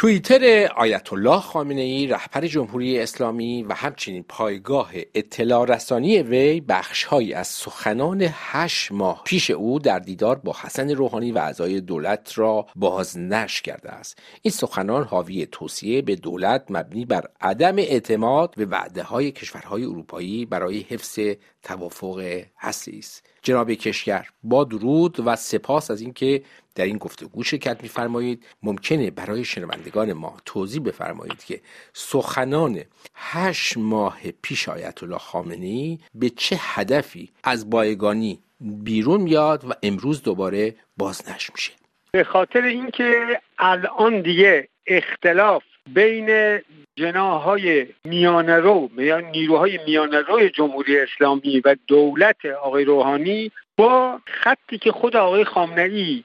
توییتر آیت الله خامنه‌ای رهبر جمهوری اسلامی و همچنین پایگاه اطلاع رسانی وی بخش‌هایی از سخنان 8 ماه پیش او در دیدار با حسن روحانی و اعضای دولت را بازنشر کرده است. این سخنان حاوی توصیه به دولت مبنی بر عدم اعتماد به وعده‌های کشورهای اروپایی برای حفظ توافق هسته‌ای است. جناب کشگر، با درود و سپاس از اینکه در این گفتگو شرکت می‌فرمایید. ممکنه برای شنوندگان ما توضیح بفرمایید که سخنان 8 ماه پیش آیت الله خامنه‌ای به چه هدفی از بایگانی بیرون میاد و امروز دوباره بازنشر میشه؟ به خاطر اینکه الان دیگه اختلاف بین جناح‌های میانه‌رو یا نیروهای میانه‌روی جمهوری اسلامی و دولت آقای روحانی با خطی که خود آقای خامنه‌ای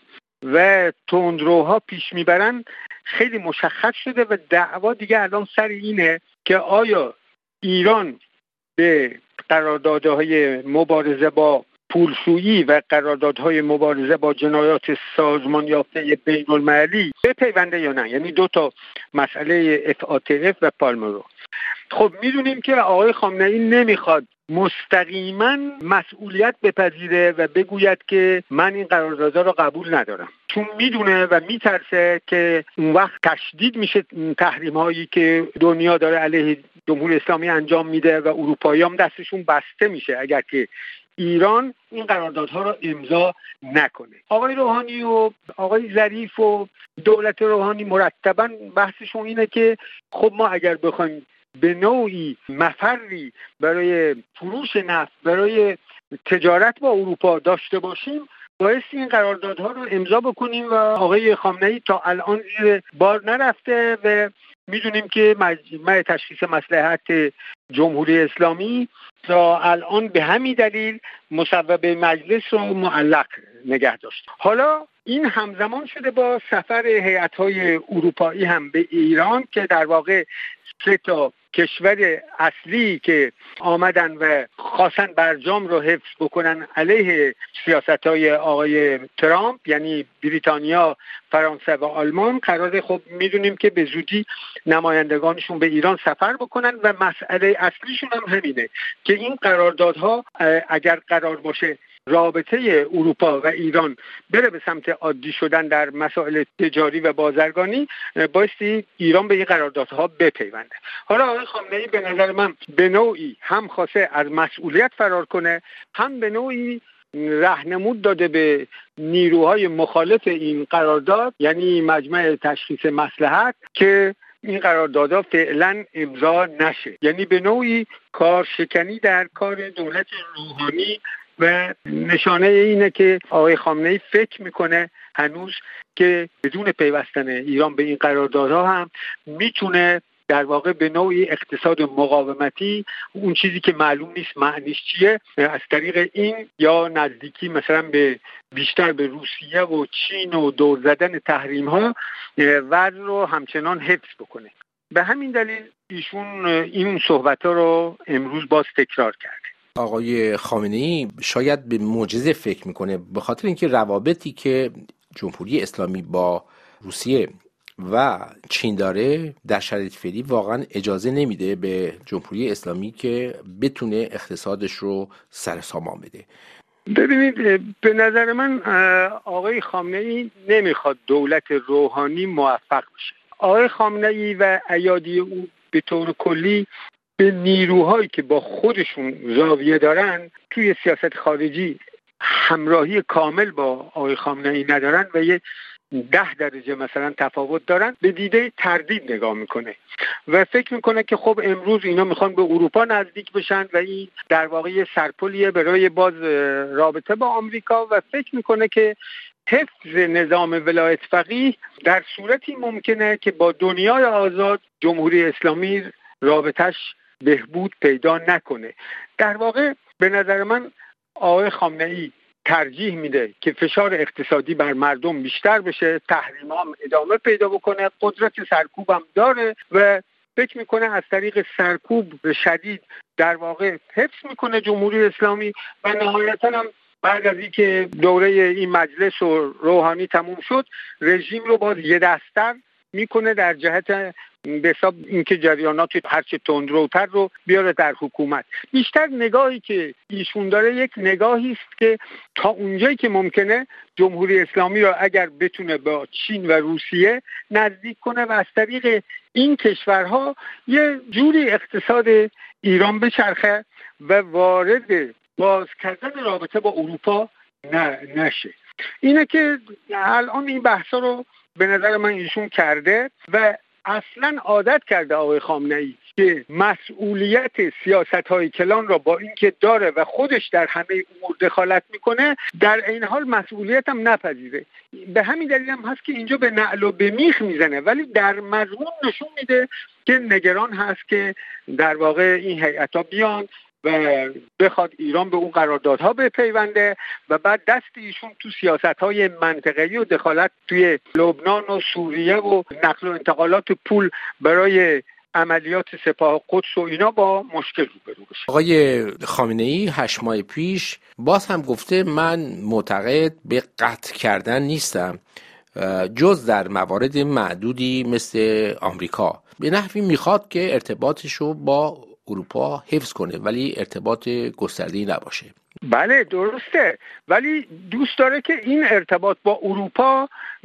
و تندروها پیش میبرن خیلی مشخص شده و دعوا دیگه الان سر اینه که آیا ایران به قراردادهای مبارزه با پولشویی و قراردادهای مبارزه با جنایات سازمان یافته بین المللی بپیونده یا نه، یعنی 2 مسئله FATF و پالمرو. خب میدونیم که آقای خامنه‌ای نمیخواد مستقیما مسئولیت بپذیره و بگوید که من این قراردادها رو قبول ندارم، چون میدونه و میترسه که اون وقت تشدید میشه تحریم هایی که دنیا داره علیه جمهوری اسلامی انجام میده و اروپایی هم دستشون بسته میشه اگر که ایران این قراردادها رو امضا نکنه. آقای روحانی و آقای ظریف و دولت روحانی مرتباً بحثشون اینه که خب ما اگر بخوایم به نوعی مفری برای فروش نفت، برای تجارت با اروپا داشته باشیم، باید این قراردادها رو امضا بکنیم و آقای خامنه‌ای تا الان زیر بار نرفته و میدونیم که مجمع تشخیص مصلحت جمهوری اسلامی تا الان به همین دلیل مصوبه مجلس رو معلق نگه داشت. حالا این همزمان شده با سفر هیئت‌های اروپایی هم به ایران که در واقع 3 کشور اصلی که آمدن و خواستن برجام رو حفظ بکنن علیه سیاست‌های آقای ترامپ، یعنی بریتانیا، فرانسه و آلمان، قراره خب میدونیم که به زودی نمایندگانشون به ایران سفر بکنن و مسئله اصلیشون هم همینه که این قراردادها اگر قرار باشه رابطه اروپا و ایران بره به سمت عادی شدن در مسائل تجاری و بازرگانی، بایستی ایران به این قراردادها بپیونده. حالا آقای خامنه‌ای به نظر من به نوعی هم خواسته از مسئولیت فرار کنه، هم به نوعی راهنمود داده به نیروهای مخالف این قرارداد، یعنی مجمع تشخیص مصلحت، که این قراردادها فعلا امضا نشه. یعنی به نوعی کارشکنی در کار دولت روحانی و نشانه اینه که آقای خامنه‌ای فکر میکنه هنوز که بدون پیوستن ایران به این قراردادها هم میتونه در واقع به نوعی اقتصاد مقاومتی، اون چیزی که معلوم نیست معنیش چیه، از طریق این یا نزدیکی مثلا به بیشتر به روسیه و چین و دور زدن تحریم ها وضع رو همچنان حفظ بکنه. به همین دلیل ایشون این صحبت ها رو امروز باز تکرار کرده. آقای خامنه‌ای شاید به معجزه فکر میکنه، به خاطر اینکه روابطی که جمهوری اسلامی با روسیه و چین داره در شرایط فعلی واقعا اجازه نمیده به جمهوری اسلامی که بتونه اقتصادش رو سر سامان بده. ببینید، به نظر من آقای خامنه‌ای نمیخواد دولت روحانی موفق بشه. آقای خامنه‌ای و ایادی او به طور کلی به نیروهایی که با خودشون زاویه دارن توی سیاست خارجی همراهی کامل با آقای خامنه‌ای ندارن و یه 10 درجه مثلا تفاوت دارن، به دیده تردید نگاه میکنه و فکر میکنه که خب امروز اینا میخوان به اروپا نزدیک بشن و این در واقع یه سرپلیه برای باز رابطه با آمریکا و فکر میکنه که حفظ نظام ولایت فقیه در صورتی ممکنه که با دنیای آزاد جمهوری اسلامی رابطش بهبود پیدا نکنه. در واقع به نظر من آقای خامنه‌ای ترجیح میده که فشار اقتصادی بر مردم بیشتر بشه، تحریم هم ادامه پیدا بکنه، قدرت سرکوب هم داره و فکر میکنه از طریق سرکوب شدید در واقع حفظ میکنه جمهوری اسلامی و نهایتاً هم بعد از اینکه دوره این مجلس و روحانی تموم شد، رژیم رو باز یه دستر میکنه در جهت به حساب اینکه جریانات هرچه تندروتر رو بیاره در حکومت. بیشتر نگاهی که ایشون داره یک نگاهی است که تا اونجایی که ممکنه جمهوری اسلامی رو اگر بتونه با چین و روسیه نزدیک کنه و از طریق این کشورها یه جوری اقتصاد ایران بچرخه و وارد باز کردن رابطه با اروپا نشه. اینه که الان این بحثا رو به نظر من ایشون کرده و اصلا عادت کرده آقای خامنه‌ای که مسئولیت سیاست‌های کلان را با اینکه داره و خودش در همه امور دخالت میکنه در این حال مسئولیت هم نپذیره. به همین دلیل هم هست که اینجا به نعل و به میخ میزنه، ولی در مضمون نشون میده که نگران هست که در واقع این هیئت‌ها بیان و بخواد ایران به اون قراردادها بپیونده و بعد دست ایشون تو سیاست‌های منطقه‌ای و دخالت توی لبنان و سوریه و نقل و انتقالات پول برای عملیات سپاه قدس و اینا با مشکل روبرو بشه. آقای خامنه‌ای 8 ماه پیش باز هم گفته من معتقد به قطع کردن نیستم جز در موارد معدودی مثل آمریکا. به نحوی میخواد که ارتباطشو با اروپا حفظ کنه ولی ارتباط گسترده‌ای نباشه. بله درسته، ولی دوست داره که این ارتباط با اروپا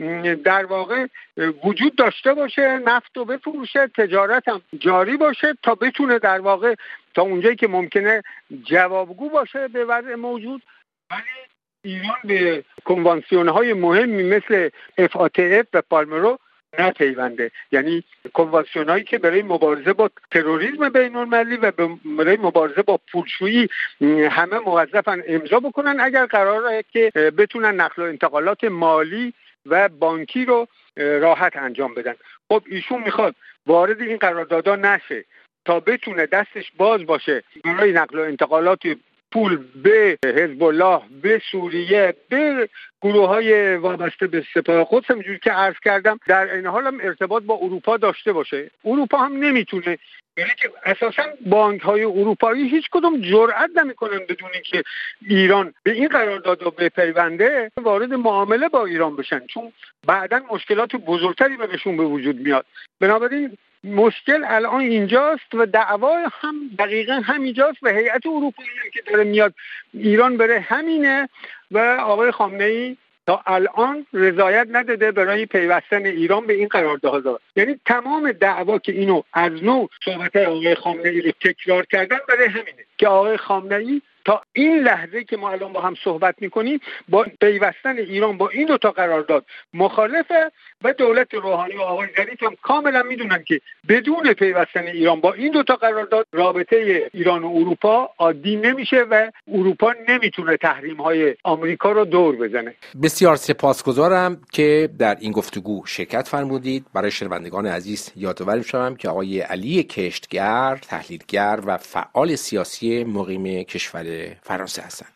در واقع وجود داشته باشه، نفت رو بفروشه، تجارت هم جاری باشه تا بتونه در واقع تا اونجایی که ممکنه جوابگو باشه به وضع موجود. ولی ایران به کنوانسیون‌های مهمی مثل FATF و پالمرو نپیونده، یعنی کنوانسیونایی که برای مبارزه با تروریسم بین‌المللی و برای مبارزه با پولشویی همه موظفن امضا بکنن اگر قراره که بتونن نقل و انتقالات مالی و بانکی رو راحت انجام بدن. خب ایشون میخواد وارد این قراردادها نشه تا بتونه دستش باز باشه برای نقل و انتقالات پول به حزب الله، به سوریه، به گروه‌های وابسته به سپاه قدس، همونجوری که عرض کردم در این حال هم ارتباط با اروپا داشته باشه. اروپا هم نمیتونه، یعنی که اساساً بانک‌های اروپایی هیچ کدوم جرئت نمی‌کنن بدون اینکه ایران به این قراردادها بپیونده وارد معامله با ایران بشن، چون بعداً مشکلات بزرگتری بهشون به وجود میاد. بنابراین مشکل الان اینجاست و دعوا هم دقیقاً همینجاست و هیئت اروپایی هم که داره میاد ایران بره همینه و آقای خامنه‌ای تا الان رضایت نداده برای پیوستن ایران به این قراردادها. یعنی تمام دعوا که اینو از نو صحبت آقای خامنه‌ای رو تکرار کردن برای همینه که آقای خامنه‌ای تا این لحظه که ما الان با هم صحبت میکنیم با پیوستن ایران با این 2 قرارداد مخالفه و دولت روحانی و آقای ظریف هم کاملا میدونن که بدون پیوستن ایران با این 2 قرارداد رابطه ایران و اروپا عادی نمیشه و اروپا نمیتونه تحریم‌های آمریکا رو دور بزنه. بسیار سپاسگزارم که در این گفتگو شرکت فرمودید. برای شنوندگان عزیز یادآور می‌شوم که آقای علی کشتگر تحلیلگر و فعال سیاسی مقیم کشور فرانسه هستند.